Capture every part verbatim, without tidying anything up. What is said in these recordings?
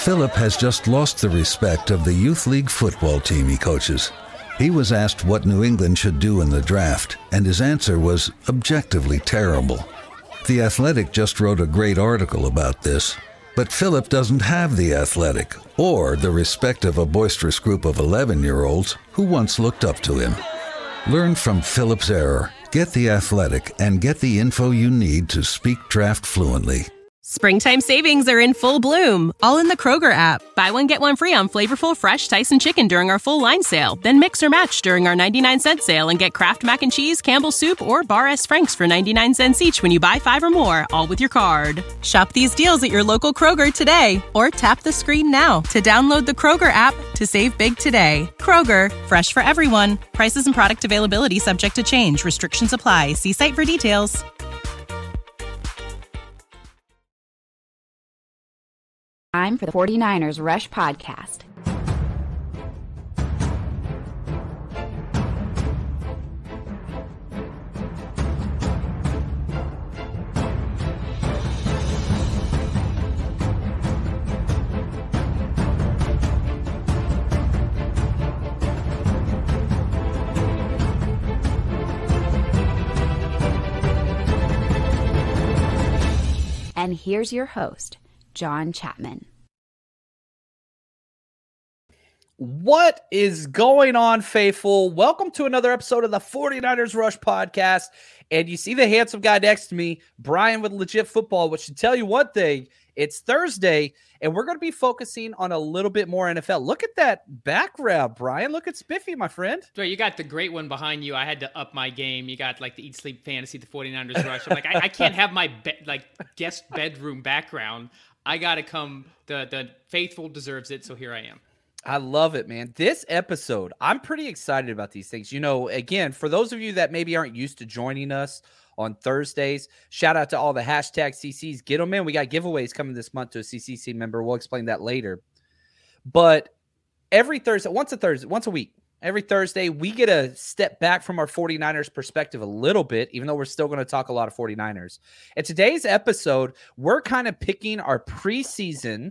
Philip has just lost the respect of the youth league football team he coaches. He was asked what New England should do in the draft, and his answer was objectively terrible. The Athletic just wrote a great article about this, but Philip doesn't have the Athletic or the respect of a boisterous group of eleven-year-olds who once looked up to him. Learn from Philip's error, get the Athletic, and get the info you need to speak draft fluently. Springtime savings are in full bloom, all in the Kroger app. Buy one, get one free on flavorful, fresh Tyson chicken during our full line sale. Then mix or match during our ninety-nine cent sale and get Kraft Mac and Cheese, Campbell's Soup, or Bar S. Frank's for ninety-nine cents each when you buy five or more, all with your card. Shop these deals at your local Kroger today, or tap the screen now to download the Kroger app to save big today. Kroger, fresh for everyone. Prices and product availability subject to change. Restrictions apply. See site for details. Time for the forty-niners Rush Podcast. And here's your host, John Chapman. What is going on, faithful? Welcome to another episode of the forty-niners Rush Podcast. And you see the handsome guy next to me, Brian with Legit Football, which should tell you one thing. It's Thursday, and we're going to be focusing on a little bit more N F L. Look at that background, Brian. Look at Spiffy, my friend. Joe, you got the great one behind you. I had to up my game. You got like the Eat Sleep Fantasy, the forty-niners Rush. I'm like, I, I can't have my be- like guest bedroom background. I got to come. The, the faithful deserves it, so here I am. I love it, man. This episode, I'm pretty excited about these things. You know, again, for those of you that maybe aren't used to joining us on Thursdays, shout out to all the hashtag C Cs. Get them in. We got giveaways coming this month to a C C C member. We'll explain that later. But every Thursday, once a Thursday, once a week, every Thursday, we get a step back from our forty-niners perspective a little bit, even though we're still going to talk a lot of forty-niners. In today's episode, we're kind of picking our preseason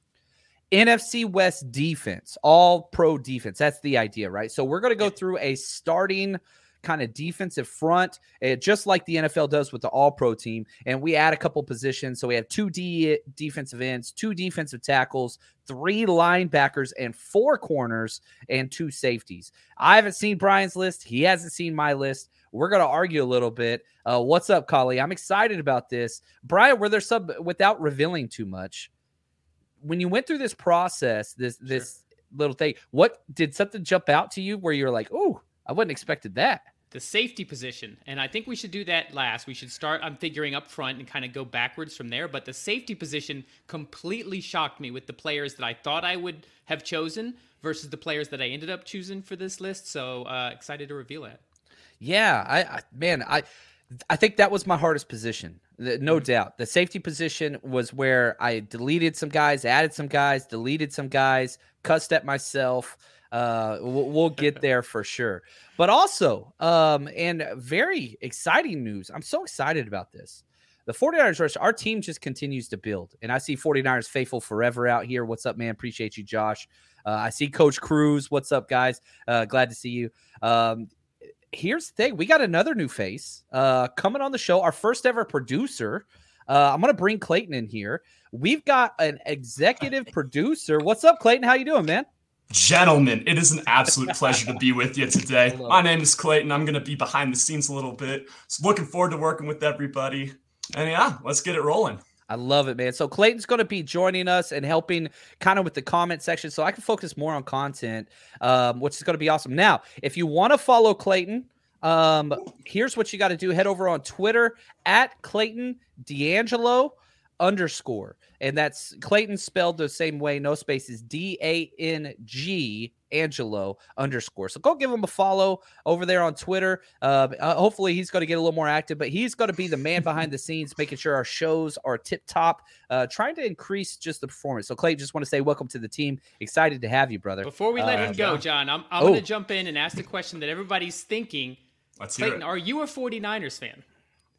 N F C West defense, all pro defense. That's the idea, right? So we're going to go through a starting kind of defensive front, uh, just like the N F L does with the all pro team. And we add a couple positions. So we have two D defensive ends, two defensive tackles, three linebackers, and four corners, and two safeties. I haven't seen Brian's list. He hasn't seen my list. We're going to argue a little bit. Uh, what's up, Collie? I'm excited about this. Brian, were there some, without revealing too much, when you went through this process, this this sure. little thing, what did something jump out to you where you're like, oh, I wasn't expected that? The safety position. And I think we should do that last. We should start on figuring up front and kind of go backwards from there. But the safety position completely shocked me with the players that I thought I would have chosen versus the players that I ended up choosing for this list. So uh, excited to reveal that. Yeah, I, I man, I I think that was my hardest position. No doubt. The safety position was where I deleted some guys, added some guys, deleted some guys, cussed at myself. Uh, we'll, we'll get there for sure. But also, um, and very exciting news. I'm so excited about this. The forty-niners Rush, our team just continues to build. And I see forty-niners faithful forever out here. What's up, man? Appreciate you, Josh. Uh, I see Coach Cruz. What's up, guys? Uh, glad to see you. Um, Here's the thing. We got another new face uh, coming on the show, our first ever producer. Uh, I'm going to bring Clayton in here. We've got an executive producer. What's up, Clayton? How you doing, man? Gentlemen, it is an absolute pleasure to be with you today. My name is Clayton. I'm going to be behind the scenes a little bit. So looking forward to working with everybody. And yeah, let's get it rolling. I love it, man. So Clayton's going to be joining us and helping kind of with the comment section so I can focus more on content, um, which is going to be awesome. Now, if you want to follow Clayton, um, here's what you got to do. Head over on Twitter at Clayton D'Angelo underscore. And that's Clayton spelled the same way, no spaces, D A N G Angelo underscore. So go give him a follow over there on Twitter. Uh, uh, hopefully he's going to get a little more active, but he's going to be the man behind the scenes, making sure our shows are tip top, uh, trying to increase just the performance. So Clayton, just want to say welcome to the team. Excited to have you, brother. Before we let uh, him go, John, I'm, I'm oh. going to jump in and ask the question that everybody's thinking. Let's Clayton, hear it. Are you a forty-niners fan?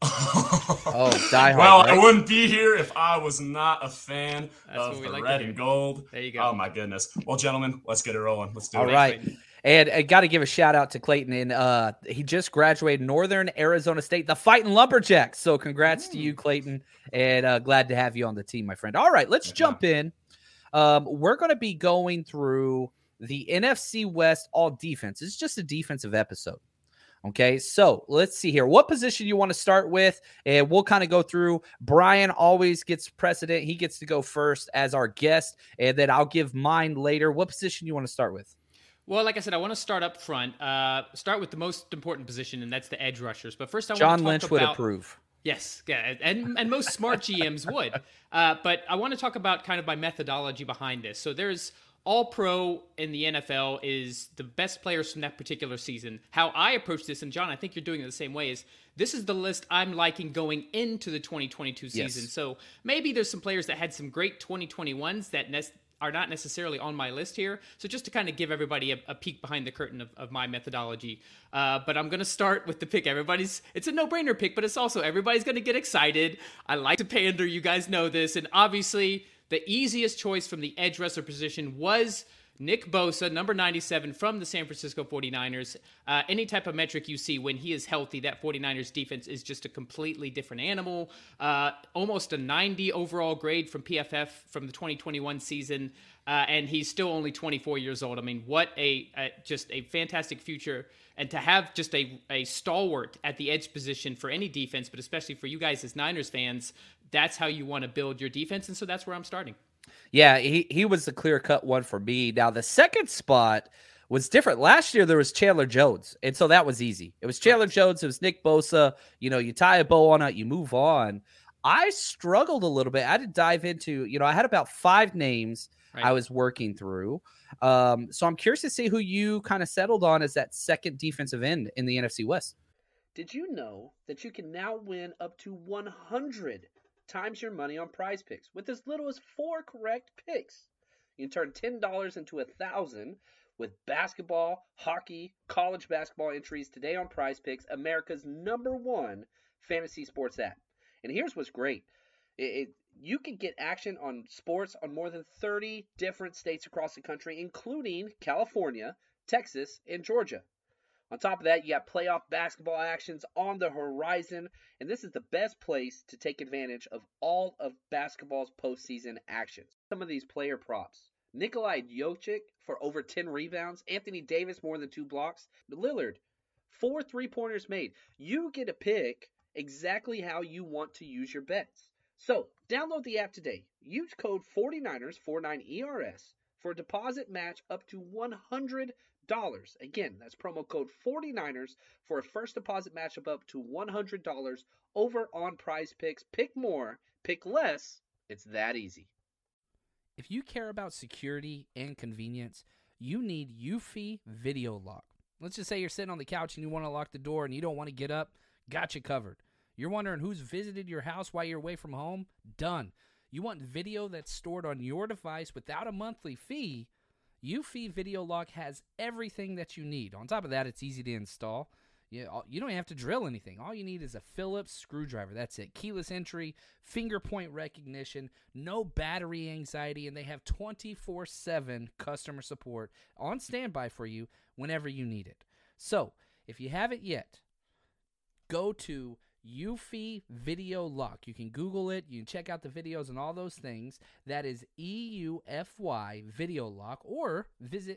Oh, die hard. Well, right? I wouldn't be here if I was not a fan That's of the like red and gold. There you go. Oh, my goodness. Well, gentlemen, let's get it rolling. Let's do All it. right. And I got to give a shout out to Clayton. And uh, he just graduated Northern Arizona State, the Fighting Lumberjacks. So congrats mm. to you, Clayton. And uh, glad to have you on the team, my friend. All right, let's yeah. jump in. Um, we're going to be going through the N F C West all defense. It's just a defensive episode. Okay, so let's see here. What position you want to start with? And we'll kind of go through. Brian always gets precedent. He gets to go first as our guest, and then I'll give mine later. What position you want to start with? Well, like I said, I want to start up front. Uh, start with the most important position, and that's the edge rushers. But first, I John want to talk Lynch about, would approve. Yes, yeah, and and most smart G Ms would. Uh, but I want to talk about kind of my methodology behind this. So there's All-Pro in the N F L is the best players from that particular season. How I approach this, and John, I think you're doing it the same way, is this is the list I'm liking going into the twenty twenty-two season. Yes. So maybe there's some players that had some great twenty twenty-ones that ne- are not necessarily on my list here. So just to kind of give everybody a, a peek behind the curtain of, of my methodology. Uh, but I'm going to start with the pick. Everybody's, it's a no-brainer pick, but it's also everybody's going to get excited. I like to pander. You guys know this. And obviously the easiest choice from the edge rusher position was Nick Bosa, number ninety-seven from the San Francisco forty-niners. Uh, any type of metric you see when he is healthy, that forty-niners defense is just a completely different animal. Uh, almost a ninety overall grade from P F F from the twenty twenty-one season, uh, and he's still only twenty-four years old. I mean, what a, a just a fantastic future. And to have just a, a stalwart at the edge position for any defense, but especially for you guys as Niners fans, that's how you want to build your defense. And so that's where I'm starting. Yeah, he, he was the clear-cut one for me. Now, the second spot was different. Last year, there was Chandler Jones, and so that was easy. It was Chandler Jones. It was Nick Bosa. You know, you tie a bow on it, you move on. I struggled a little bit. I had to dive into, you know, I had about five names right. I was working through. Um, so I'm curious to see who you kind of settled on as that second defensive end in the N F C West. Did you know that you can now win up to one hundred times your money on Prize Picks with as little as four correct picks? You can turn ten dollars into a thousand with basketball, hockey, college basketball entries today on Prize Picks, America's number one fantasy sports app. And here's what's great. It, it, you can get action on sports on more than thirty different states across the country, including California, Texas, and Georgia. On top of that, you got playoff basketball actions on the horizon, and this is the best place to take advantage of all of basketball's postseason actions. Some of these player props. Nikolai Jokic for over ten rebounds. Anthony Davis more than two blocks. Lillard, four three-pointers made. You get to pick exactly how you want to use your bets. So, download the app today. Use code forty-niners, forty-nine E R S, for a deposit match up to one hundred dollars. Again, that's promo code forty-niners for a first deposit match of up to one hundred dollars over on Prize Picks. Pick more, pick less. It's that easy. If you care about security and convenience, you need Eufy Video Lock. Let's just say you're sitting on the couch and you want to lock the door and you don't want to get up. Got you covered. You're wondering who's visited your house while you're away from home? Done. You want video that's stored on your device without a monthly fee? Eufy Video Lock has everything that you need. On top of that, it's easy to install. You, you don't have to drill anything. All you need is a Phillips screwdriver. That's it. Keyless entry, finger point recognition, no battery anxiety, and they have twenty-four seven customer support on standby for you whenever you need it. So, if you haven't yet, go to Eufy Video Lock. You can Google it. You can check out the videos and all those things. That is E U F Y Video Lock, or visit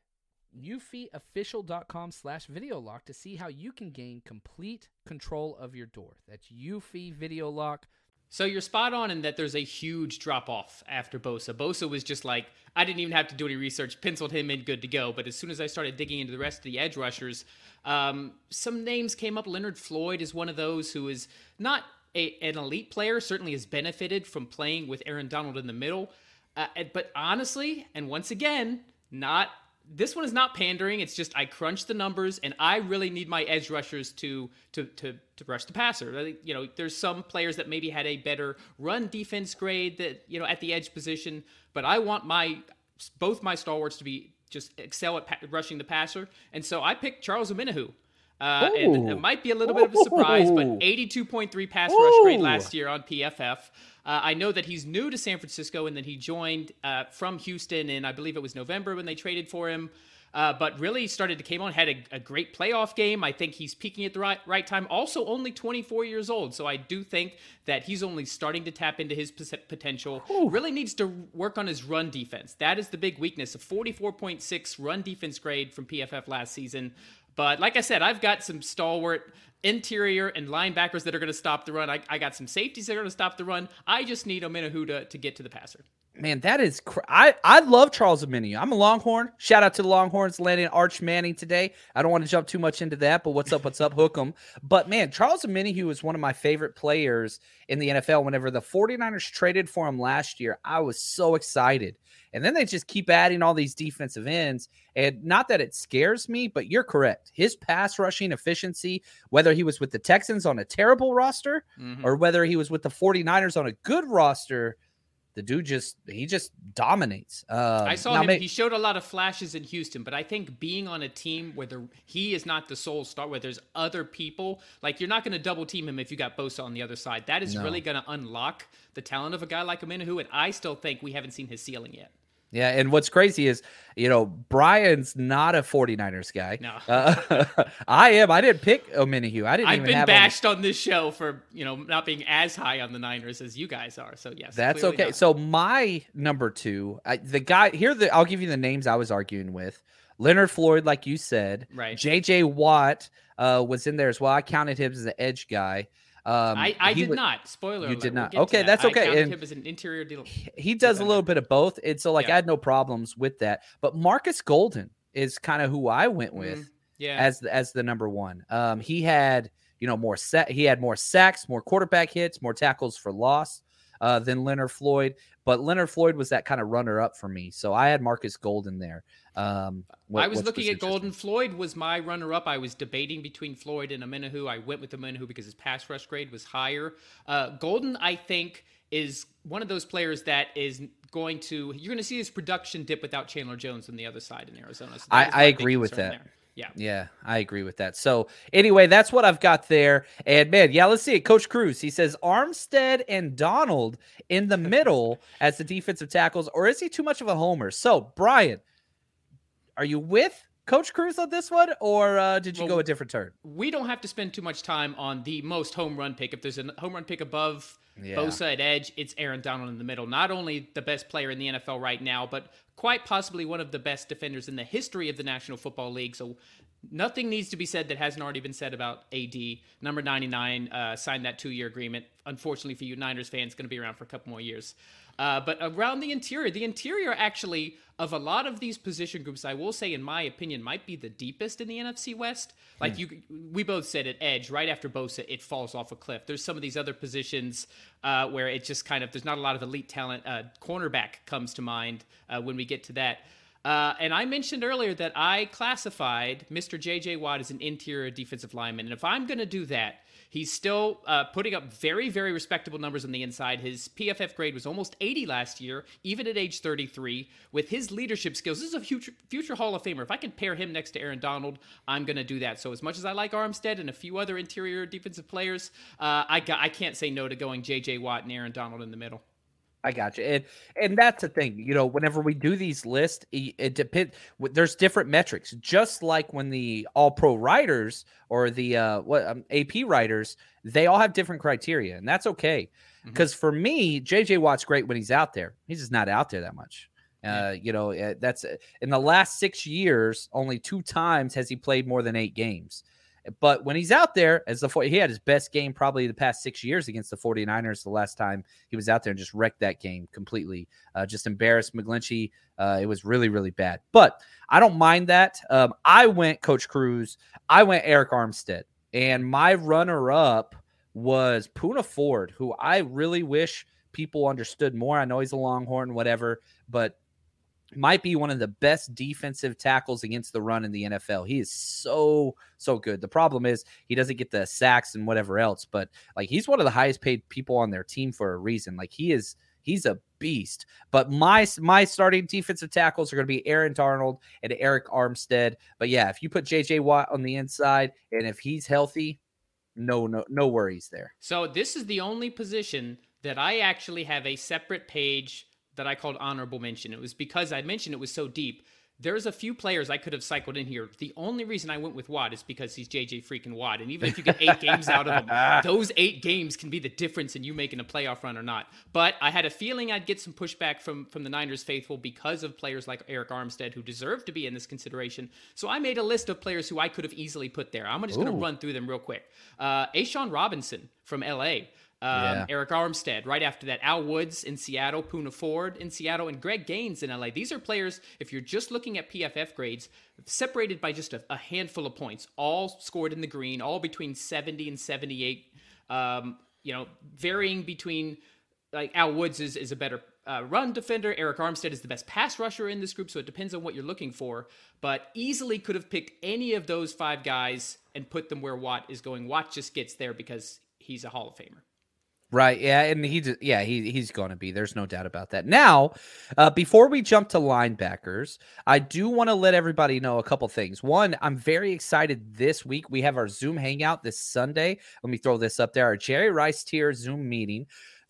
eufyofficial.com slash video lock to see how you can gain complete control of your door. That's Eufy Video Lock. So you're spot on in that there's a huge drop-off after Bosa. Bosa was just like, I didn't even have to do any research, penciled him in, good to go. But as soon as I started digging into the rest of the edge rushers, um, some names came up. Leonard Floyd is one of those who is not a, an elite player, certainly has benefited from playing with Aaron Donald in the middle. Uh, but honestly, and once again, not this one is not pandering. It's just I crunch the numbers, and I really need my edge rushers to to to to rush the passer. You know, there's some players that maybe had a better run defense grade that you know at the edge position, but I want my both my stalwarts to be just excel at pa- rushing the passer, and so I picked Charles Omenihu. Uh, and it might be a little bit of a surprise, but eighty-two point three pass rush grade last year on P F F. Uh, I know that he's new to San Francisco and that he joined uh, from Houston in, I believe it was November when they traded for him. Uh, but really started to came on, had a, a great playoff game. I think he's peaking at the right, right time. Also only twenty-four years old. So I do think that he's only starting to tap into his potential. Ooh. Really needs to work on his run defense. That is the big weakness. A forty-four point six run defense grade from P F F last season. But like I said, I've got some stalwart interior and linebackers that are going to stop the run. I, I got some safeties that are going to stop the run. I just need Omenihu to, to get to the passer. Man, that is cr- I I love Charles Omenihu. I'm a Longhorn. Shout out to the Longhorns landing Arch Manning today. I don't want to jump too much into that, but what's up? What's up? Hook 'em. But man, Charles Omenihu is one of my favorite players in the N F L. Whenever the 49ers traded for him last year, I was so excited. And then they just keep adding all these defensive ends. And not that it scares me, but you're correct. His pass rushing efficiency, whether he was with the Texans on a terrible roster mm-hmm. or whether he was with the 49ers on a good roster, the dude just, he just dominates. Um, I saw him. May- he showed a lot of flashes in Houston, but I think being on a team where the, he is not the sole star, where there's other people, like you're not going to double team him if you got Bosa on the other side. That is no. really going to unlock the talent of a guy like Omenihu, and I still think we haven't seen his ceiling yet. Yeah, and what's crazy is, you know, Brian's not a 49ers guy. No. Uh, I am. I didn't pick Omenihu. I didn't I've even been have bashed on... on this show for, you know, not being as high on the Niners as you guys are. So, yes. That's okay. Not. So, my number two, I, the guy here, the, I'll give you the names I was arguing with. Leonard Floyd, like you said. Right. J J Watt uh, was in there as well. I counted him as an edge guy. Um, I, I did was, not. Spoiler You alert. did not. We'll okay, that. that's okay. I counted and him as an interior deal. He, he does a little bit of both. And so, like, yeah. I had no problems with that. But Marcus Golden is kind of who I went with mm, yeah. as, as the number one. Um, he had, you know, more sa- he had more sacks, more quarterback hits, more tackles for loss uh, than Leonard Floyd. But Leonard Floyd was that kind of runner-up for me. So I had Marcus Golden there. Um, what, I was looking at Golden. Floyd was my runner-up. I was debating between Floyd and Omenihu. I went with Omenihu because his pass rush grade was higher. Uh, Golden, I think, is one of those players that is going to – you're going to see his production dip without Chandler Jones on the other side in Arizona. So I, I agree with that. There. Yeah. Yeah, I agree with that. So anyway, that's what I've got there. And man, yeah, let's see it. Coach Cruz, he says Armstead and Donald in the middle as the defensive tackles, or is he too much of a homer? So Brian, are you with Coach Cruz on this one, or uh, did you well, go a different turn? We don't have to spend too much time on the most home run pick. If there's a home run pick above yeah. Bosa at edge, it's Aaron Donald in the middle. Not only the best player in the N F L right now, but quite possibly one of the best defenders in the history of the National Football League. So nothing needs to be said that hasn't already been said about A D. Number ninety-nine uh, signed that two-year agreement. Unfortunately for you Niners fans, going to be around for a couple more years. Uh, but around the interior, the interior actually of a lot of these position groups, I will say, in my opinion, might be the deepest in the N F C West. Like you, we both said at edge, right after Bosa, it falls off a cliff. There's some of these other positions uh, where it just kind of, there's not a lot of elite talent. Uh, cornerback comes to mind uh, when we get to that. Uh, and I mentioned earlier that I classified Mister J J Watt as an interior defensive lineman. And if I'm going to do that, he's still uh, putting up very, very respectable numbers on the inside. His P F F grade was almost eighty last year, even at age thirty-three. With his leadership skills, this is a future, future Hall of Famer. If I can pair him next to Aaron Donald, I'm going to do that. So as much as I like Armstead and a few other interior defensive players, uh, I, got, I can't say no to going J J Watt and Aaron Donald in the middle. I got you. And and that's the thing, you know, whenever we do these lists, it, it depends. There's different metrics, just like when the all pro writers or the uh, what um, A P writers, they all have different criteria, and that's okay. Because mm-hmm. for me, J J Watt's great when he's out there. He's just not out there that much. Uh, yeah. You know, that's in the last six years, only two times has he played more than eight games. But when he's out there, as the he had his best game probably the past six years against the 49ers the last time he was out there and just wrecked that game completely. Uh, just embarrassed McGlinchey. Uh, it was really, really bad. But I don't mind that. Um, I went Coach Cruz. I went Eric Armstead. And my runner-up was Poona Ford, who I really wish people understood more. I know he's a Longhorn, whatever, but might be one of the best defensive tackles against the run in the N F L. He is so, so good. The problem is he doesn't get the sacks and whatever else, but like he's one of the highest paid people on their team for a reason. Like he is, He's a beast. But my my starting defensive tackles are going to be Aaron Darnold and Eric Armstead. But yeah, if you put J J Watt on the inside, and if he's healthy, no, no, no worries there. So this is the only position that I actually have a separate page that I called honorable mention. It was because I mentioned it was so deep. There's a few players I could have cycled in here. The only reason I went with Watt is because he's J J freaking Watt. And even if you get eight games out of him, those eight games can be the difference in you making a playoff run or not. But I had a feeling I'd get some pushback from, from the Niners faithful because of players like Eric Armstead who deserve to be in this consideration. So I made a list of players who I could have easily put there. I'm just going to run through them real quick. Uh, A'Shawn Robinson from L A. Um, yeah. Eric Armstead, right after that, Al Woods in Seattle, Poona Ford in Seattle, and Greg Gaines in L A. These are players, if you're just looking at P F F grades, separated by just a, a handful of points, all scored in the green, all between seventy and seventy-eight, um, you know, varying between, like, Al Woods is, is a better uh, run defender. Eric Armstead is the best pass rusher in this group, so it depends on what you're looking for, but easily could have picked any of those five guys and put them where Watt is going. Watt just gets there because he's a Hall of Famer. Right, yeah, and he, yeah, he he's going to be. There's no doubt about that. Now, uh, before we jump to linebackers, I do want to let everybody know a couple things. One, I'm very excited this week. We have our Zoom hangout this Sunday. Let me throw this up there. Our Jerry Rice tier Zoom meeting.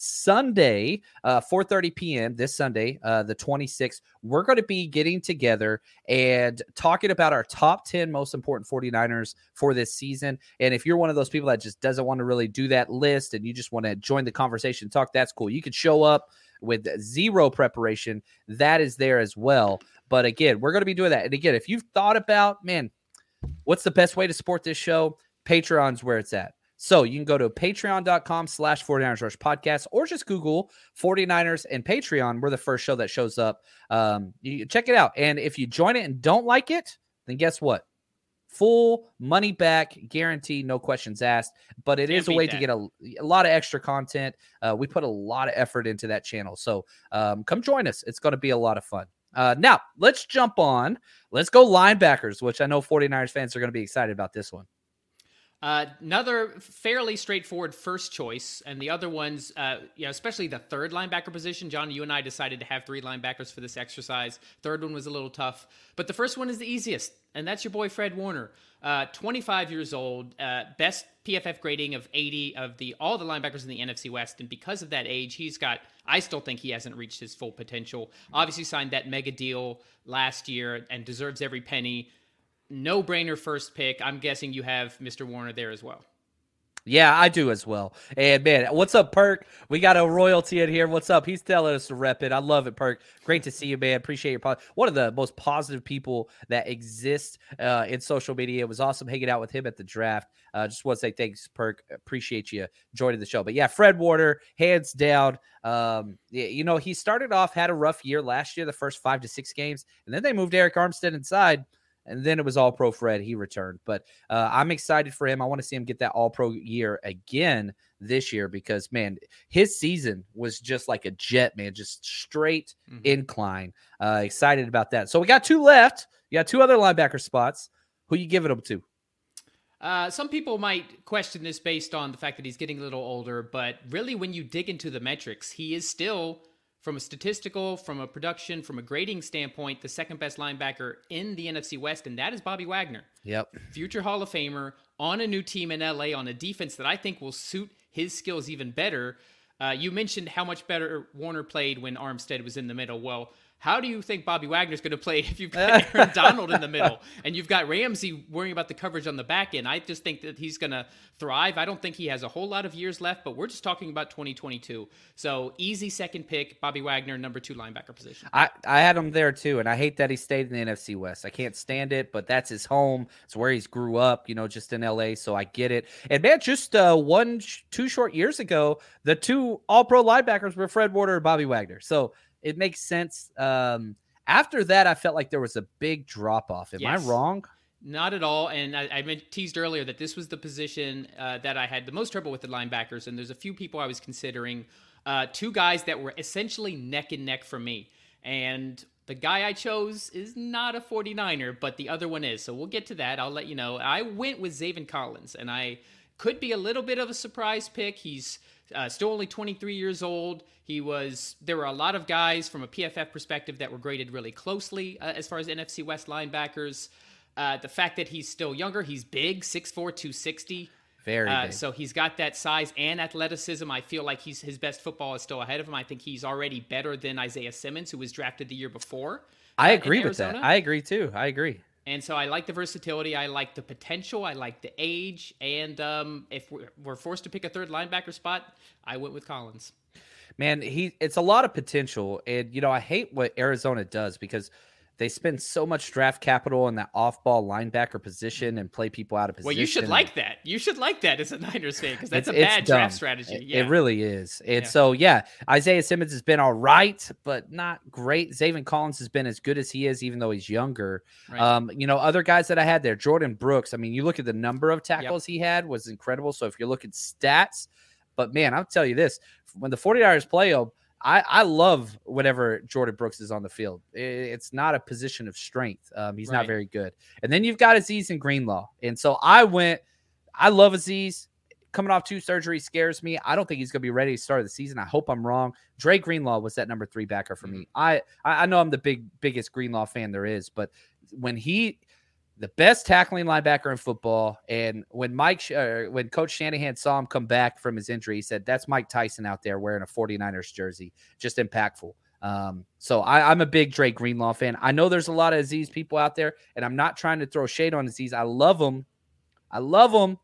Sunday, uh, four thirty p.m. this Sunday, uh, the twenty-sixth, we're going to be getting together and talking about our top ten most important 49ers for this season. And if you're one of those people that just doesn't want to really do that list and you just want to join the conversation, talk, that's cool. You can show up with zero preparation. That is there as well. But again, we're going to be doing that. And again, if you've thought about, man, what's the best way to support this show? Patreon's where it's at. So you can go to patreon.com slash 49ers Rush podcast or just Google 49ers and Patreon. We're the first show that shows up. Um, you check it out. And if you join it and don't like it, then guess what? Full money back guarantee, no questions asked. But it Can't is a way that. to get a, a lot of extra content. Uh, we put a lot of effort into that channel. So um, come join us. It's going to be a lot of fun. Uh, now, let's jump on. Let's go linebackers, which I know 49ers fans are going to be excited about this one. Uh, another fairly straightforward first choice, and the other ones, uh, you know, especially the third linebacker position. John, you and I decided to have three linebackers for this exercise. Third one was a little tough, but the first one is the easiest, and that's your boy Fred Warner. Uh, twenty-five years old, uh, best P F F grading of eighty of the all the linebackers in the N F C West, and because of that age, he's got. I still think he hasn't reached his full potential. Obviously, signed that mega deal last year and deserves every penny. No-brainer first pick. I'm guessing you have Mister Warner there as well. Yeah, I do as well. And, man, what's up, Perk? We got a royalty in here. What's up? He's telling us to rep it. I love it, Perk. Great to see you, man. Appreciate your pod. One of the most positive people that exist uh, in social media. It was awesome hanging out with him at the draft. Uh, just want to say thanks, Perk. Appreciate you joining the show. But, yeah, Fred Warner, hands down. Um, you know, he started off, had a rough year last year, the first five to six games, and then they moved Eric Armstead inside. And then it was all-pro Fred. He returned. But uh, I'm excited for him. I want to see him get that all-pro year again this year because, man, his season was just like a jet, man, just straight mm-hmm. incline. Uh, excited about that. So we got two left. You got two other linebacker spots. Who you giving them to? Uh, some people might question this based on the fact that he's getting a little older. But really, when you dig into the metrics, he is still – from a statistical, from a production, from a grading standpoint, the second best linebacker in the N F C West, and that is Bobby Wagner. Yep. Future Hall of Famer on a new team in L A on a defense that I think will suit his skills even better. Uh, you mentioned how much better Warner played when Armstead was in the middle. Well, how do you think Bobby Wagner's going to play if you've got Aaron Donald in the middle and you've got Ramsey worrying about the coverage on the back end? I just think that he's going to thrive. I don't think he has a whole lot of years left, but we're just talking about twenty twenty-two. So easy second pick, Bobby Wagner, number two linebacker position. I, I had him there too, and I hate that he stayed in the N F C West. I can't stand it, but that's his home. It's where he's grew up, you know, just in L A, so I get it. And, man, just uh, one, two short years ago, the two all-pro linebackers were Fred Warner and Bobby Wagner. So it makes sense. Um, after that, I felt like there was a big drop-off. Am yes. I wrong? Not at all. And I, I teased earlier that this was the position uh, that I had the most trouble with the linebackers. And there's a few people I was considering. Uh, two guys that were essentially neck and neck for me. And the guy I chose is not a 49er, but the other one is. So we'll get to that. I'll let you know. I went with Zaven Collins. And I could be a little bit of a surprise pick. He's uh, still only twenty-three years old. He was, there were a lot of guys from a P F F perspective that were graded really closely uh, as far as N F C West linebackers. Uh, the fact that he's still younger, he's big, six four, two sixty. Very uh, big. So he's got that size and athleticism. I feel like he's his best football is still ahead of him. I think he's already better than Isaiah Simmons, who was drafted the year before. I uh, agree with that. I agree too. I agree. And so I like the versatility. I like the potential. I like the age. And um, if we're, we're forced to pick a third linebacker spot, I went with Collins. Man, he it's a lot of potential. And, you know, I hate what Arizona does because they spend so much draft capital in that off-ball linebacker position and play people out of position. Well, you should like that. You should like that as a Niners fan because that's it's, a bad it's dumb. draft strategy. It, yeah. it really is. And Yeah. so, yeah, Isaiah Simmons has been all right, but not great. Zaven Collins has been as good as he is, even though he's younger. Right. Um, you know, other guys that I had there, Jordan Brooks. I mean, you look at the number of tackles he had was incredible. So if you're looking stats, but man, I'll tell you this, when the 49ers play him, I, I love whenever Jordan Brooks is on the field. It's not a position of strength. Um, he's Right. not very good. And then you've got Azeez and Greenlaw. And so I went, I love Azeez. Coming off two surgeries scares me. I don't think he's going to be ready to start the season. I hope I'm wrong. Dre Greenlaw was that number three backer for mm-hmm. me. I, I know I'm the big biggest Greenlaw fan there is, but when he – the best tackling linebacker in football. And when Mike, uh, when Coach Shanahan saw him come back from his injury, he said, that's Mike Tyson out there wearing a 49ers jersey. Just impactful. Um, so I, I'm a big Dre Greenlaw fan. I know there's a lot of Azeez people out there, and I'm not trying to throw shade on Azeez. I love him. I love him.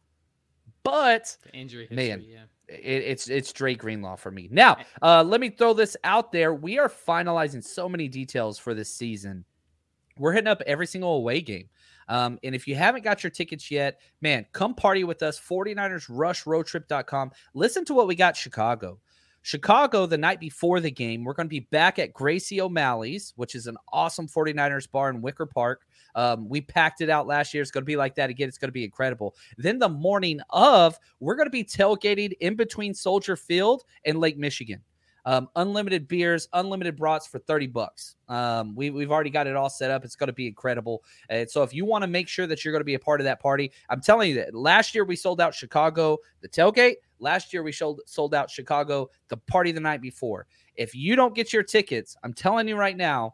But, the injury history, man, yeah. it, it's it's Dre Greenlaw for me. Now, uh, let me throw this out there. We are finalizing so many details for this season. We're hitting up every single away game. Um, and if you haven't got your tickets yet, man, come party with us, 49ers rush road trip dot com. Listen to what we got Chicago. Chicago, the night before the game, we're going to be back at Gracie O'Malley's, which is an awesome 49ers bar in Wicker Park. Um, we packed it out last year. It's going to be like that again. It's going to be incredible. Then the morning of, we're going to be tailgating in between Soldier Field and Lake Michigan. Um, unlimited beers, unlimited brats for thirty bucks. Um, we, we've already got it all set up. It's going to be incredible. And so if you want to make sure that you're going to be a part of that party, I'm telling you that last year we sold out Chicago, the tailgate. Last year we sold, sold out Chicago, the party the night before. If you don't get your tickets, I'm telling you right now,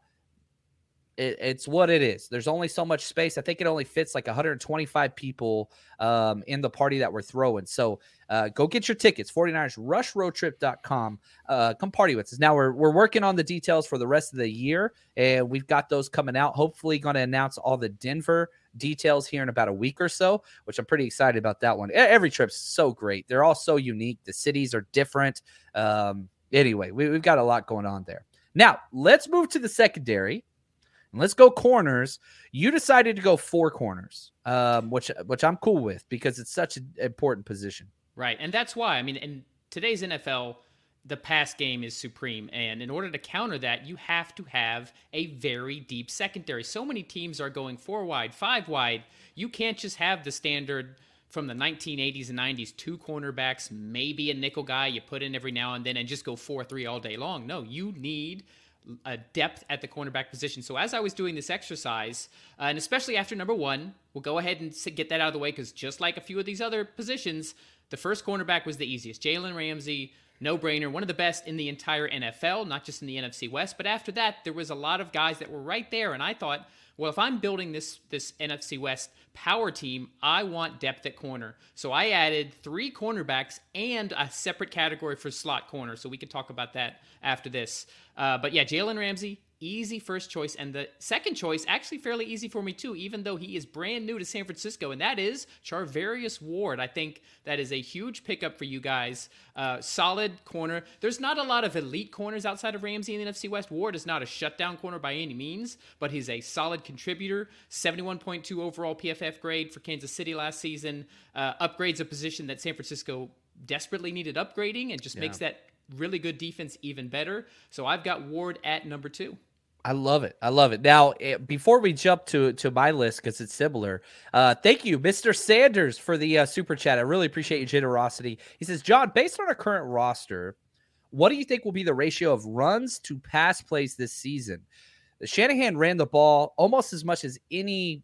It, it's what it is. There's only so much space. I think it only fits like one hundred twenty-five people um, in the party that we're throwing. So uh, go get your tickets, 49ers rush road trip dot com. Uh, come party with us. Now we're we're working on the details for the rest of the year, and we've got those coming out. Hopefully going to announce all the Denver details here in about a week or so, which I'm pretty excited about that one. Every trip's so great. They're all so unique. The cities are different. Um, anyway, we, we've got a lot going on there. Now let's move to the secondary. Let's go corners. You decided to go four corners, um, which which I'm cool with because it's such an important position. Right, and that's why. I mean, in today's N F L, the pass game is supreme, and in order to counter that, you have to have a very deep secondary. So many teams are going four wide, five wide. You can't just have the standard from the nineteen eighties and nineties, two cornerbacks, maybe a nickel guy you put in every now and then, and just go four three all day long. No, you need a depth at the cornerback position. So as I was doing this exercise, uh, and especially after number one, we'll go ahead and get that out of the way because just like a few of these other positions, the first cornerback was the easiest. Jalen Ramsey, no-brainer, one of the best in the entire N F L, not just in the N F C West. But after that, there was a lot of guys that were right there, and I thought, well, if I'm building this this N F C West power team, I want depth at corner. So I added three cornerbacks and a separate category for slot corner. So we could talk about that after this. Uh, but yeah, Jalen Ramsey, easy first choice. And the second choice, actually fairly easy for me too, even though he is brand new to San Francisco, and that is Charvarius Ward. I think that is a huge pickup for you guys. Uh, solid corner. There's not a lot of elite corners outside of Ramsey in the N F C West. Ward is not a shutdown corner by any means, but he's a solid contributor. seventy-one point two overall P F F grade for Kansas City last season. Uh, upgrades a position that San Francisco desperately needed upgrading and just yeah. makes that really good defense even better. So I've got Ward at number two. I love it. I love it. Now, before we jump to, to my list, because it's similar, uh, thank you, Mister Sanders, for the uh, super chat. I really appreciate your generosity. He says, John, based on our current roster, what do you think will be the ratio of runs to pass plays this season? Shanahan ran the ball almost as much as any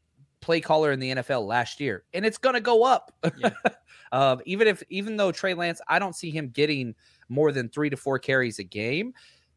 play caller in the N F L last year, and it's going to go up. Yeah. um, even if, even though Trey Lance, I don't see him getting more than three to four carries a game.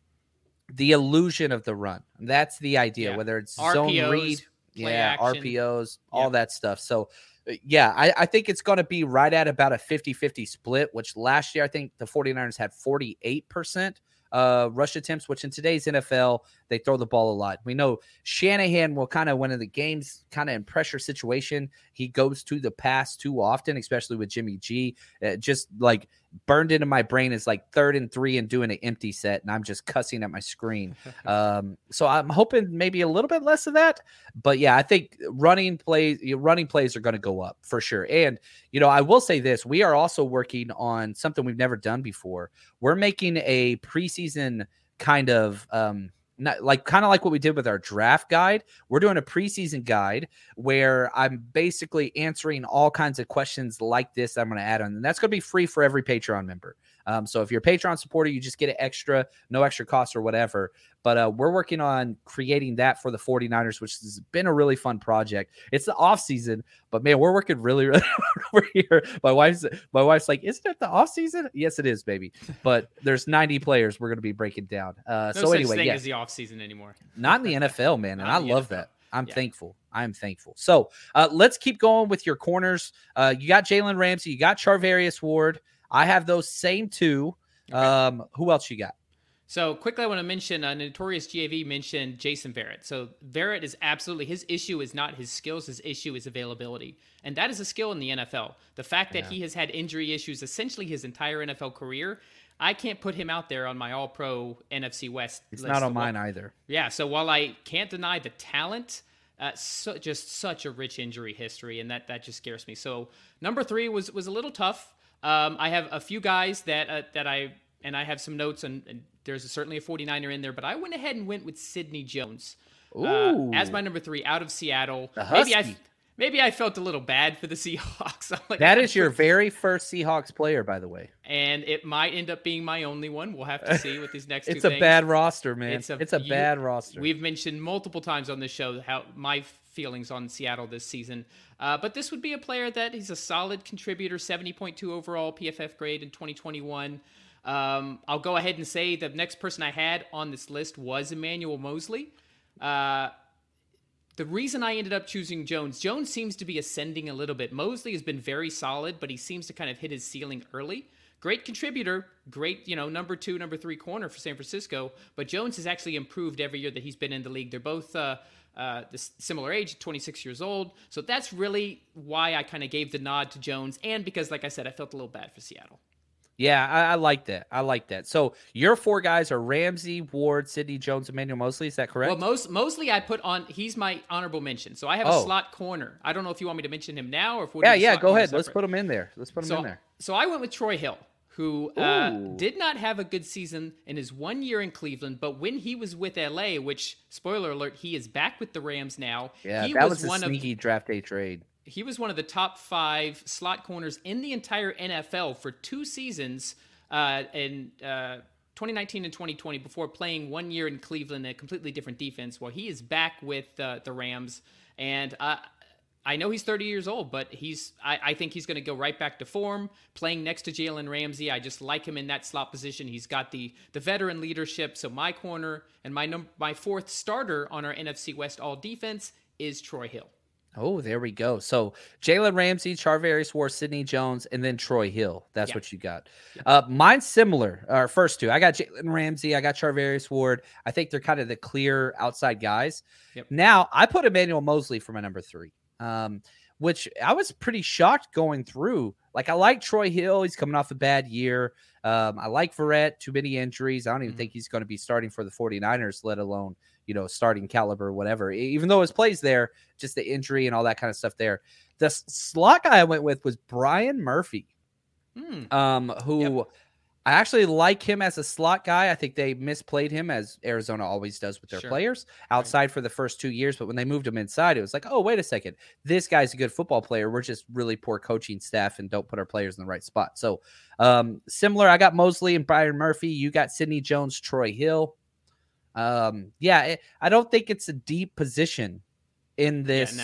The illusion of the run. That's the idea, yeah. whether it's R P Os, zone read, yeah, action. R P Os, all yep. that stuff. So, yeah, I, I think it's going to be right at about a fifty-fifty split, which last year I think the 49ers had forty-eight percent uh, rush attempts, which in today's N F L, they throw the ball a lot. We know Shanahan will kind of, when in the game's kind of in pressure situation, he goes to the pass too often, especially with Jimmy G. Uh, just like burned into my brain is like third and three and doing an empty set, and I'm just cussing at my screen. um, so I'm hoping maybe a little bit less of that. But yeah, I think running plays, running plays are going to go up for sure. And, you know, I will say this, we are also working on something we've never done before. We're making a preseason kind of, um, Not like kind of like what we did with our draft guide. We're doing a preseason guide where I'm basically answering all kinds of questions like this I'm going to add on. And that's going to be free for every Patreon member. Um, so if you're a Patreon supporter, you just get it extra, no extra cost or whatever. But uh, we're working on creating that for the 49ers, which has been a really fun project. It's the off season, but man, we're working really, really hard over here. My wife's my wife's like, isn't it the off season? Yes, it is, baby. But there's ninety players we're going to be breaking down. Uh, no so such anyway, thing yeah. as the off season anymore. Not in the N F L, man, and I love N F L. That. I'm yeah. thankful. I'm thankful. So uh, let's keep going with your corners. Uh, you got Jalen Ramsey. You got Charvarius Ward. I have those same two. Okay. Um, who else you got? So quickly, I want to mention uh, Notorious G A V mentioned Jason Verrett. So Verrett is absolutely, his issue is not his skills. His issue is availability. And that is a skill in the N F L. The fact that yeah. he has had injury issues essentially his entire N F L career, I can't put him out there on my all-pro N F C West It's list. not on mine either. Yeah, so while I can't deny the talent, uh, so, just such a rich injury history, and that that just scares me. So number three was was a little tough. Um, I have a few guys that uh, that I, and I have some notes, and, and there's a, certainly a 49er in there, but I went ahead and went with Sidney Jones uh, as my number three out of Seattle. The Husky. Maybe I Maybe I felt a little bad for the Seahawks. Like, that is your very first Seahawks player, by the way. And it might end up being my only one. We'll have to see with these next two it's things. It's a bad roster, man. It's a, it's a you, bad roster. We've mentioned multiple times on this show how my feelings on Seattle this season. Uh, but this would be a player that he's a solid contributor, seventy point two overall P F F grade in twenty twenty-one. Um, I'll go ahead and say the next person I had on this list was Emmanuel Moseley. Uh, The reason I ended up choosing Jones, Jones seems to be ascending a little bit. Moseley has been very solid, but he seems to kind of hit his ceiling early. Great contributor, great, you know, number two, number three corner for San Francisco, but Jones has actually improved every year that he's been in the league. They're both uh, uh, this similar age, twenty-six years old. So that's really why I kind of gave the nod to Jones, and because, like I said, I felt a little bad for Seattle. Yeah, I, I like that. I like that. So your four guys are Ramsey, Ward, Sidney Jones, Emmanuel Moseley. Is that correct? Well, most, Moseley I put on, he's my honorable mention. So I have a oh. slot corner. I don't know if you want me to mention him now or if we're Yeah, yeah, go ahead. Separate. Let's put him in there. Let's put him so, in there. So I went with Troy Hill, who uh, did not have a good season in his one year in Cleveland, but when he was with L A, which, spoiler alert, he is back with the Rams now. Yeah, he that was, was a one sneaky of, draft day trade. He was one of the top five slot corners in the entire N F L for two seasons uh, in uh, twenty nineteen and twenty twenty before playing one year in Cleveland, a completely different defense. Well, he is back with uh, the Rams, and uh, I know he's thirty years old, but he's I, I think he's going to go right back to form, playing next to Jalen Ramsey. I just like him in that slot position. He's got the the veteran leadership. So my corner and my num- my fourth starter on our N F C West all defense is Troy Hill. Oh, there we go. So Jalen Ramsey, Charvarius Ward, Sidney Jones, and then Troy Hill. That's yeah. what you got. Uh, mine's similar. Our first two. I got Jalen Ramsey. I got Charvarius Ward. I think they're kind of the clear outside guys. Yep. Now, I put Emmanuel Moseley for my number three, um, which I was pretty shocked going through. Like, I like Troy Hill. He's coming off a bad year. Um, I like Verrett. Too many injuries. I don't even mm-hmm. think he's going to be starting for the 49ers, let alone, you know, starting caliber, whatever. Even though his plays there, just the injury and all that kind of stuff there. The slot guy I went with was Brian Murphy, mm. um, who yep. I actually like him as a slot guy. I think they misplayed him, as Arizona always does with their sure. players, outside right. for the first two years. But when they moved him inside, it was like, oh, wait a second. This guy's a good football player. We're just really poor coaching staff and don't put our players in the right spot. So um, similar, I got Moseley and Brian Murphy. You got Sidney Jones, Troy Hill. Um, yeah, it, I don't think it's a deep position in this yeah, no.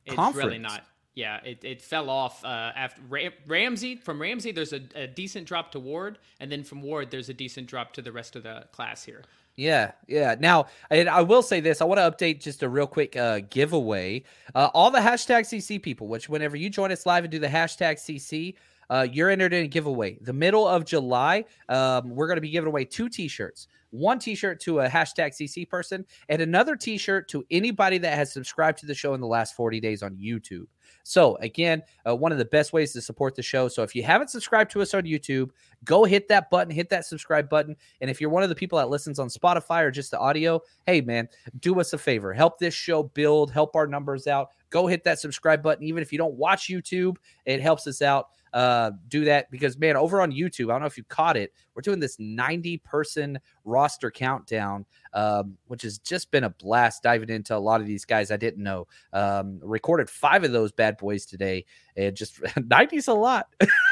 It's conference. really not. Yeah, it, it fell off uh, after Ram- Ramsey. From Ramsey, there's a, a decent drop to Ward, and then from Ward, there's a decent drop to the rest of the class here. Yeah, yeah. Now, and I will say this. I want to update just a real quick uh, giveaway. Uh, all the hashtag C C people, which whenever you join us live and do the hashtag C C, uh, you're entered in a giveaway. The middle of July, um, we're going to be giving away two T-shirts. One T-shirt to a hashtag C C person and another T-shirt to anybody that has subscribed to the show in the last forty days on YouTube. So again, uh, one of the best ways to support the show. So if you haven't subscribed to us on YouTube, go hit that button, hit that subscribe button. And if you're one of the people that listens on Spotify or just the audio, hey man, do us a favor. Help this show build, help our numbers out. Go hit that subscribe button. Even if you don't watch YouTube, it helps us out. Uh, do that because, man, over on YouTube, I don't know if you caught it, we're doing this ninety person roster countdown, um, which has just been a blast diving into a lot of these guys I didn't know. Um, recorded five of those bad boys today, and just ninety is a lot.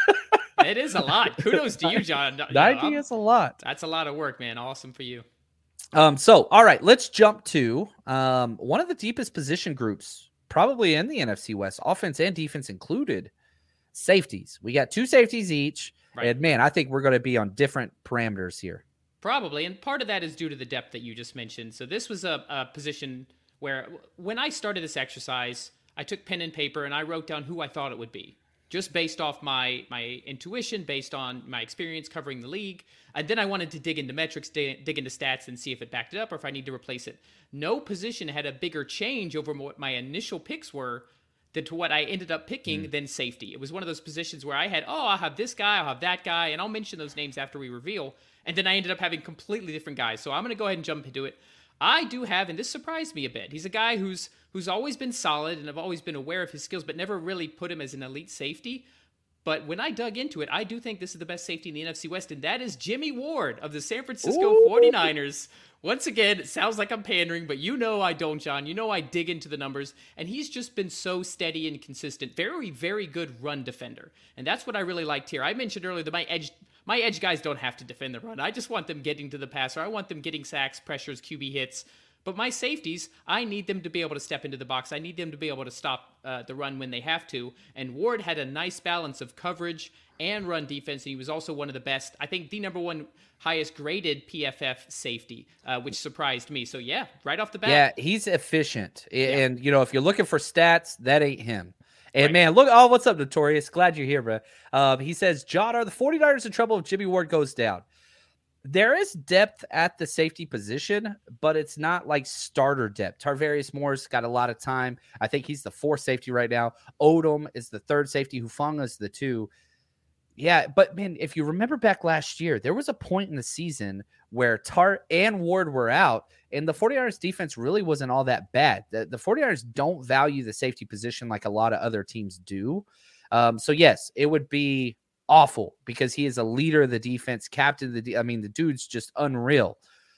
It is a lot. Kudos to you, John. You ninety know, is a lot. That's a lot of work, man. Awesome for you. Um, so, all right, let's jump to um, one of the deepest position groups probably in the N F C West, offense and defense included. Safeties. We got two safeties each. Right. And man, I think we're going to be on different parameters here. Probably. And part of that is due to the depth that you just mentioned. So this was a, a position where when I started this exercise, I took pen and paper and I wrote down who I thought it would be, just based off my, my intuition, based on my experience covering the league. And then I wanted to dig into metrics, dig, dig into stats and see if it backed it up or if I need to replace it. No position had a bigger change over what my initial picks were than to what I ended up picking mm. than safety. It was one of those positions where I had, oh, I'll have this guy, I'll have that guy, and I'll mention those names after we reveal. And then I ended up having completely different guys. So I'm going to go ahead and jump into it. I do have, and this surprised me a bit, he's a guy who's who's always been solid, and I've always been aware of his skills, but never really put him as an elite safety. But when I dug into it, I do think this is the best safety in the N F C West, and that is Jimmy Ward of the San Francisco Ooh. forty-niners. Once again, it sounds like I'm pandering, but you know I don't, John. You know I dig into the numbers, and he's just been so steady and consistent. Very, very good run defender, and that's what I really liked here. I mentioned earlier that my edge my edge guys don't have to defend the run. I just want them getting to the passer. I want them getting sacks, pressures, Q B hits. But my safeties, I need them to be able to step into the box. I need them to be able to stop uh, the run when they have to. And Ward had a nice balance of coverage and run defense, and he was also one of the best, I think the number one highest graded P F F safety, uh, which surprised me. So, yeah, right off the bat. Yeah, he's efficient. Yeah. And, you know, if you're looking for stats, that ain't him. And, right. man, look, oh, what's up, Notorious? Glad you're here, bro. Um, he says, John, are the forty-niners in trouble if Jimmy Ward goes down? There is depth at the safety position, but it's not like starter depth. Tarvarius Moore's got a lot of time. I think he's the fourth safety right now. Odom is the third safety. Hufanga is the two. Yeah, but, man, if you remember back last year, there was a point in the season where Tart and Ward were out, and the forty-niners defense really wasn't all that bad. The, the forty-niners don't value the safety position like a lot of other teams do. Um, so, yes, it would be awful because he is a leader of the defense, captain of the de- I mean, the dude's just unreal.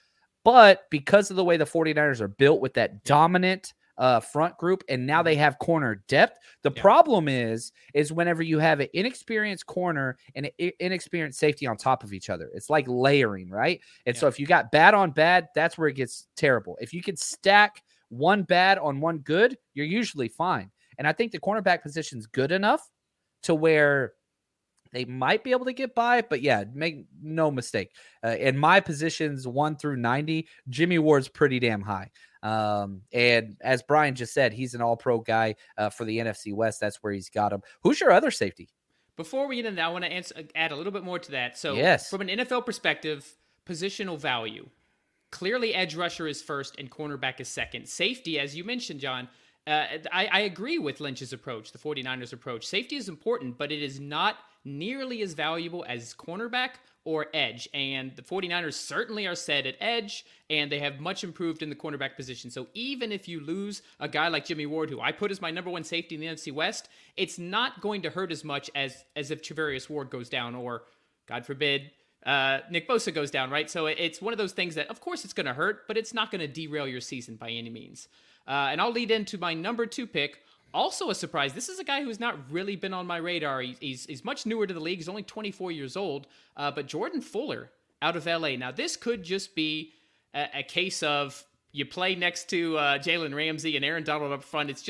But because of the way the forty-niners are built with that dominant uh, front group, and now they have corner depth, the yeah. problem is, is whenever you have an inexperienced corner and an inexperienced safety on top of each other, it's like layering, right? And yeah. so if you got bad on bad, that's where it gets terrible. If you could stack one bad on one good, you're usually fine. And I think the cornerback position's good enough to where they might be able to get by, but yeah, make no mistake. Uh, in my positions one through ninety, Jimmy Ward's pretty damn high. Um, and as Brian just said, he's an all-pro guy uh, for the N F C West. That's where he's got him. Who's your other safety? Before we get into that, I want to answer, add a little bit more to that. So yes. From an N F L perspective, positional value. Clearly, edge rusher is first and cornerback is second. Safety, as you mentioned, John, uh, I, I agree with Lynch's approach, the forty-niners approach. Safety is important, but it is not nearly as valuable as cornerback or edge. And the forty-niners certainly are set at edge, and they have much improved in the cornerback position. So even if you lose a guy like Jimmy Ward, who I put as my number one safety in the N F C West, it's not going to hurt as much as, as if Charvarius Ward goes down or, God forbid, uh, Nick Bosa goes down, right? So it's one of those things that, of course, it's going to hurt, but it's not going to derail your season by any means. Uh, and I'll lead into my number two pick. Also a surprise. This is a guy who's not really been on my radar. He's, he's, he's much newer to the league. He's only twenty-four years old. Uh, but Jordan Fuller out of L A. Now, this could just be a, a case of you play next to uh, Jalen Ramsey and Aaron Donald up front. It's just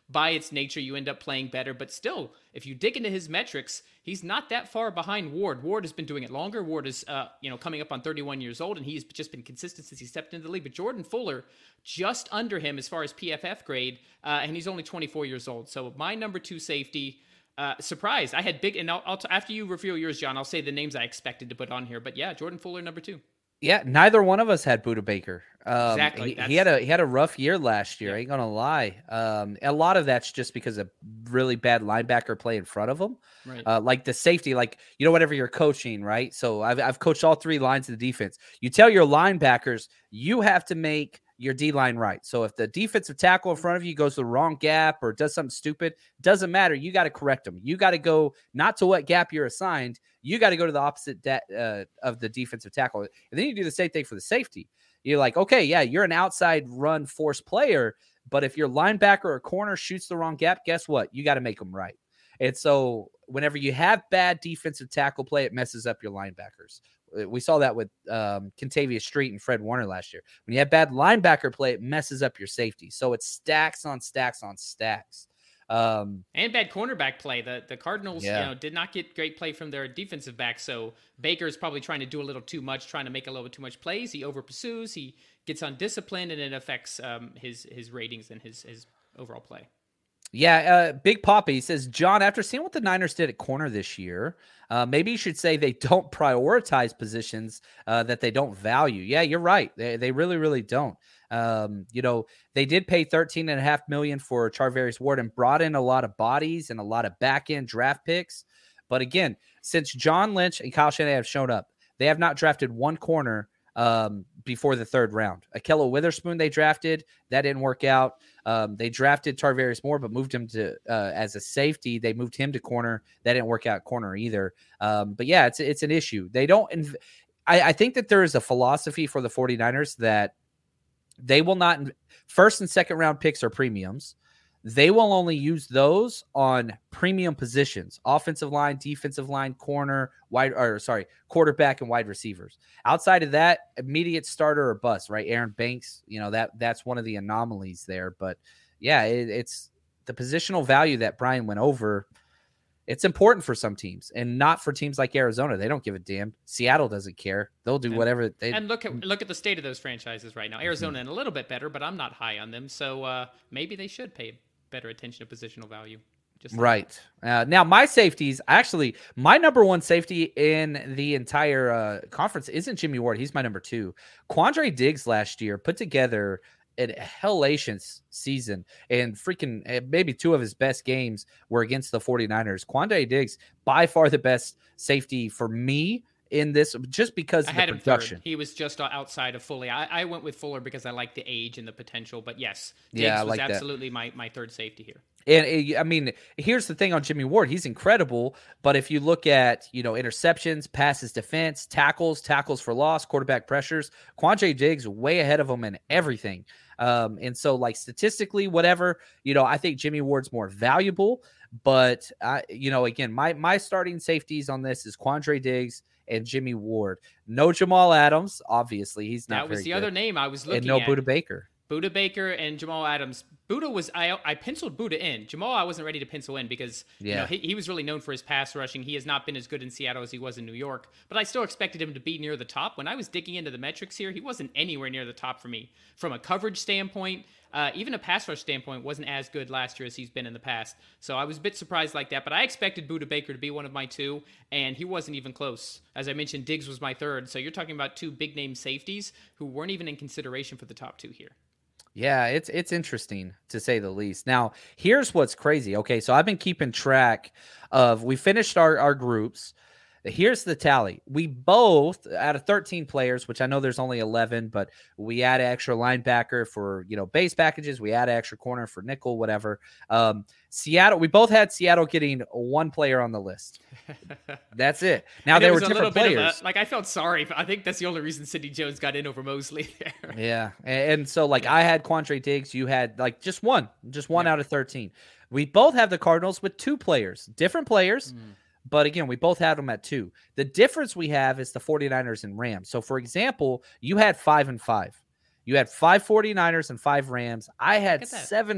by its nature, you end up playing better. But still, if you dig into his metrics, he's not that far behind Ward. Ward has been doing it longer. Ward is, uh, you know, coming up on thirty-one years old, and he's just been consistent since he stepped into the league. But Jordan Fuller, just under him as far as P F F grade, uh, and he's only twenty-four years old. So my number two safety, uh, surprised. I had big, and I'll, I'll t- after you reveal yours, John, I'll say the names I expected to put on here. But yeah, Jordan Fuller, number two. Yeah, neither one of us had Budda Baker. Um, exactly. He, he had a he had a rough year last year. Yeah. I ain't gonna lie. Um, a lot of that's just because of really bad linebacker play in front of him. Right. Uh, like the safety, like you know, whatever you're coaching, right? So I've I've coached all three lines of the defense. You tell your linebackers you have to make your D line right. So if the defensive tackle in front of you goes to the wrong gap or does something stupid, doesn't matter. You got to correct them. You got to go not to what gap you're assigned. You got to go to the opposite de- uh, of the defensive tackle. And then you do the same thing for the safety. You're like, okay, yeah, you're an outside run force player, but if your linebacker or corner shoots the wrong gap, guess what? You got to make them right. And so whenever you have bad defensive tackle play, it messes up your linebackers. We saw that with um, Kentavious Street and Fred Warner last year. When you have bad linebacker play, it messes up your safety. So it's stacks on stacks on stacks. Um, and bad cornerback play. The the Cardinals, yeah. you know, did not get great play from their defensive back. So Baker's probably trying to do a little too much, trying to make a little bit too much plays. He over pursues. He gets undisciplined, and it affects um, his his ratings and his his overall play. Yeah, uh, Big Poppy says, John, after seeing what the Niners did at corner this year, uh, maybe you should say they don't prioritize positions uh, that they don't value. Yeah, you're right. They they really, really don't. Um, you know, they did pay thirteen and a half million for Charvarius Ward and brought in a lot of bodies and a lot of back end draft picks. But again, since John Lynch and Kyle Shanahan have shown up, they have not drafted one corner um, before the third round. Ahkello Witherspoon they drafted. That didn't work out. Um, they drafted Tarvarius Moore, but moved him to uh, as a safety. They moved him to corner. That didn't work out corner either. Um, but yeah, it's it's an issue. They don't. Inv- I, I think that there is a philosophy for the 49ers that they will not. First and second round picks are premiums. They will only use those on premium positions: offensive line, defensive line, corner, wide, or sorry, quarterback and wide receivers. Outside of that, immediate starter or bust, right? Aaron Banks, you know, that that's one of the anomalies there. But yeah, it, it's the positional value that Brian went over. It's important for some teams and not for teams like Arizona. They don't give a damn. Seattle doesn't care. They'll do and, whatever they And look at look at the state of those franchises right now. Arizona mm-hmm. a little bit better, but I'm not high on them. So uh, maybe they should pay better attention to positional value. Just right. Uh, now, my safeties, actually, my number one safety in the entire uh, conference isn't Jimmy Ward. He's my number two. Quandre Diggs last year put together a hellacious season, and freaking maybe two of his best games were against the 49ers. Quandre Diggs, by far the best safety for me in this, just because I of had the him production. Third. He was just outside of Fuller. I, I went with Fuller because I like the age and the potential. But yes, Diggs yeah, I was like absolutely my, my third safety here. And it, I mean, here's the thing on Jimmy Ward. He's incredible. But if you look at, you know, interceptions, passes defense, tackles, tackles for loss, quarterback pressures, Quandre Diggs way ahead of him in everything. Um, and so, like, statistically, whatever, you know, I think Jimmy Ward's more valuable. But, I, you know, again, my my starting safeties on this is Quandre Diggs and Jimmy Ward. No Jamal Adams, obviously. He's not That was very the good. other name I was looking and no at. Budda Baker. Budda Baker and Jamal Adams. Budda was I I penciled Budda in. Jamal I wasn't ready to pencil in because yeah. you know he, he was really known for his pass rushing. He has not been as good in Seattle as he was in New York, but I still expected him to be near the top. When I was digging into the metrics here, he wasn't anywhere near the top for me. From a coverage standpoint, uh, even a pass rush standpoint, wasn't as good last year as he's been in the past. So I was a bit surprised like that, but I expected Budda Baker to be one of my two, and he wasn't even close. As I mentioned, Diggs was my third. So you're talking about two big name safeties who weren't even in consideration for the top two here. Yeah, it's it's interesting to say the least. Now, here's what's crazy. Okay, so I've been keeping track of, we finished our, our groups. Here's the tally. We both, out of thirteen players, which I know there's only eleven, but we add an extra linebacker for, you know, base packages. We add an extra corner for nickel, whatever. Um, Seattle, we both had Seattle getting one player on the list. That's it. Now, and there was were a different little bit players. Of a, like, I felt sorry. I think that's the only reason Sidney Jones got in over Mosley there. Yeah. And, and so, like, I had Quandre Diggs. You had, like, just one. Just one yeah. out of thirteen. We both have the Cardinals with two players. Different players. Mm. But again, we both had them at two. The difference we have is the 49ers and Rams. So, for example, you had five and five. You had five 49ers and five Rams. I had seven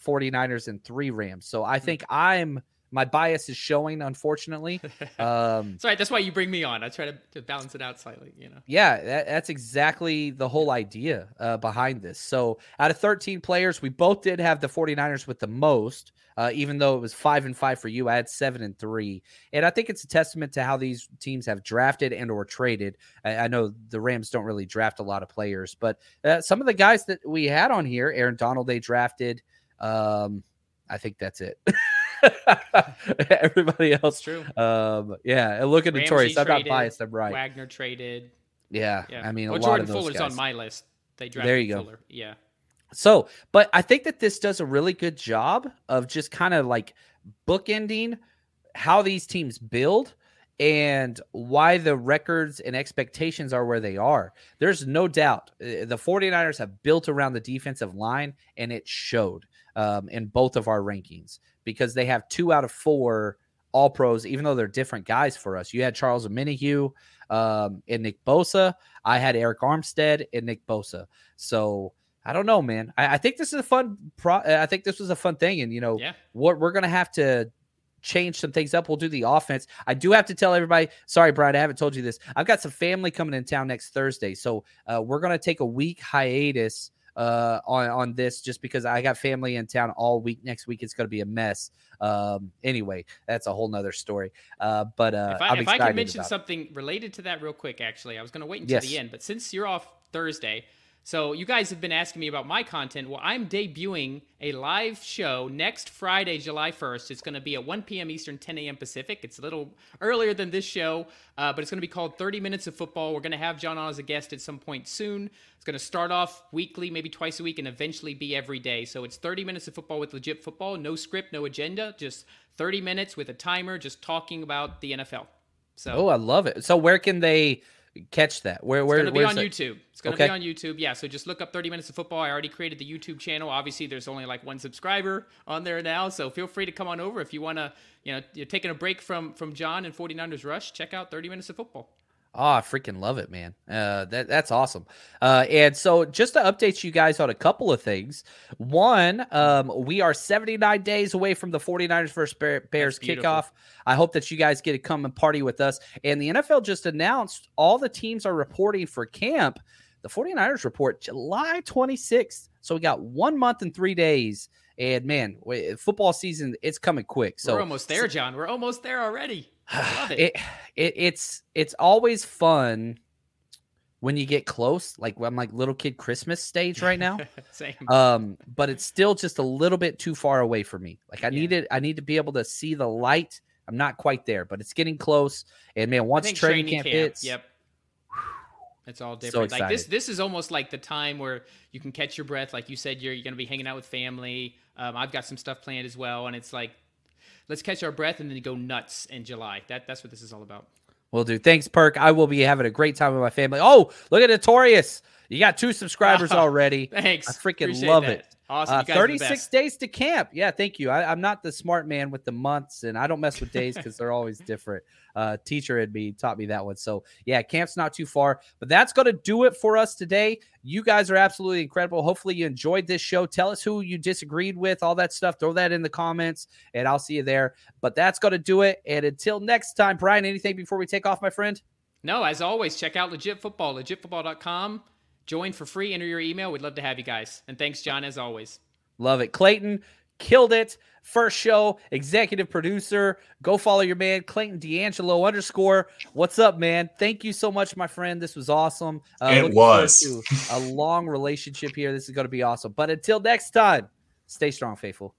forty-niners, and three Rams. So I think I'm my bias is showing, unfortunately. Um, Sorry, that's why you bring me on. I try to, to balance it out slightly, you know. Yeah, that, that's exactly the whole idea uh, behind this. So out of thirteen players, we both did have the forty-niners with the most, uh, even though it was five and five for you. I had seven and three. And I think it's a testament to how these teams have drafted and or traded. I, I know the Rams don't really draft a lot of players, but uh, some of the guys that we had on here, Aaron Donald, they drafted. Um, I think that's it. Everybody else, true. Um, yeah, and look at Notorious. I'm not biased. I'm right. Wagner traded. Yeah, yeah. I mean, well, a lot Jordan of those Fuller's guys. on my list. They drafted there you go. Fuller. Yeah. So, but I think that this does a really good job of just kind of like bookending how these teams build and why the records and expectations are where they are. There's no doubt the forty-niners have built around the defensive line, and it showed um, in both of our rankings because they have two out of four all pros, even though they're different guys for us. You had Charles Omenihu um, and Nick Bosa. I had Eric Armstead and Nick Bosa. So I don't know, man. I, I think this is a fun pro. I think this was a fun thing. And, you know, yeah. what we're going to have to change some things up. We'll do the offense. I do have to tell everybody, sorry, Brian, I haven't told you this. I've got some family coming in town next Thursday. So uh, we're going to take a week hiatus uh, on, on this just because I got family in town all week. Next week, it's going to be a mess. Um, anyway, that's a whole nother story. Uh, but uh, if I, I'm if I can mention about something it. related to that real quick, actually, I was going to wait until yes. the end, but since you're off Thursday, so you guys have been asking me about my content. Well, I'm debuting a live show next Friday, July first. It's going to be at one p.m. Eastern, ten a.m. Pacific. It's a little earlier than this show, uh, but it's going to be called thirty minutes of Football. We're going to have John on as a guest at some point soon. It's going to start off weekly, maybe twice a week, and eventually be every day. So it's thirty minutes of football with legit football. No script, no agenda, just thirty minutes with a timer, just talking about the N F L. So, oh, I love it. So where can they catch that? Where, where, it's going to be on it? YouTube. It's going okay. to be on YouTube. Yeah. So just look up thirty minutes of football. I already created the YouTube channel. Obviously there's only like one subscriber on there now. So feel free to come on over if you want to, you know, you're taking a break from, from John and forty-niners Rush. Check out thirty minutes of football. Oh, I freaking love it, man. Uh, that that's awesome. Uh, and so just to update you guys on a couple of things. One, um, we are seventy-nine days away from the forty-niners versus Bears kickoff. I hope that you guys get to come and party with us. And the N F L just announced all the teams are reporting for camp. The forty-niners report July twenty-sixth. So we got one month and three days. And, man, football season, it's coming quick. So we're almost there, John. We're almost there already. I love it. it, it it's it's always fun when you get close. Like I'm like little kid Christmas stage right now. Same. Um, but it's still just a little bit too far away for me. Like I Yeah. need it. I need to be able to see the light. I'm not quite there, but it's getting close. And man, I once think training training camp camp, hits, Yep. It's all So different. Like this, excited. this is almost like the time where you can catch your breath. Like you said, you're, you're going to be hanging out with family. Um, I've got some stuff planned as well, and it's like, let's catch our breath and then go nuts in July. That that's what this is all about. will do. Thanks, Perk. I will be having a great time with my family. Oh, look at Notorious. You got two subscribers already. Thanks. I freaking Appreciate love that. it. Awesome. Uh, You guys are the thirty-six best. days to camp. Yeah, thank you. I, I'm not the smart man with the months, and I don't mess with days because they're always different. Uh, teacher had me taught me that one. So yeah, camp's not too far, but that's going to do it for us today. You guys are absolutely incredible. Hopefully you enjoyed this show. Tell us who you disagreed with, all that stuff. Throw that in the comments, and I'll see you there. But that's going to do it. And until next time, Brian, anything before we take off, my friend? No, as always, check out Legit Football, legit football dot com. Join for free. Enter your email. We'd love to have you guys. And thanks, John, as always. Love it. Clayton killed it. First show, executive producer. Go follow your man, Clayton D'Angelo underscore. What's up, man? Thank you so much, my friend. This was awesome. Uh, It looking forward was. to a long relationship here. This is going to be awesome. But until next time, stay strong, faithful.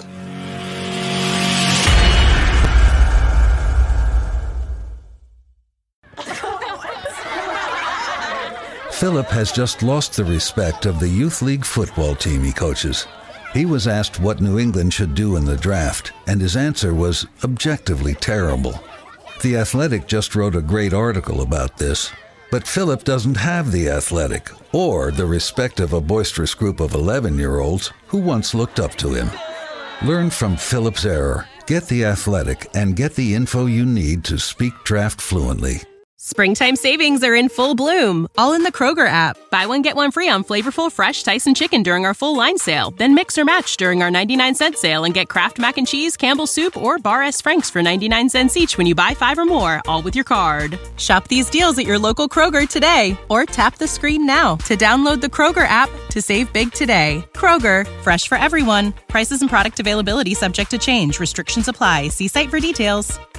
Philip has just lost the respect of the Youth League football team he coaches. He was asked what New England should do in the draft, and his answer was objectively terrible. The Athletic just wrote a great article about this, but Philip doesn't have The Athletic or the respect of a boisterous group of eleven-year-olds who once looked up to him. Learn from Philip's error, get The Athletic, and get the info you need to speak draft fluently. Springtime savings are in full bloom, all in the Kroger app. Buy one, get one free on flavorful, fresh Tyson chicken during our full line sale. Then mix or match during our ninety-nine cent sale and get Kraft Mac and Cheese, Campbell's Soup, or Bar S. Frank's for ninety-nine cents each when you buy five or more, all with your card. Shop these deals at your local Kroger today, or tap the screen now to download the Kroger app to save big today. Kroger, fresh for everyone. Prices and product availability subject to change. Restrictions apply. See site for details.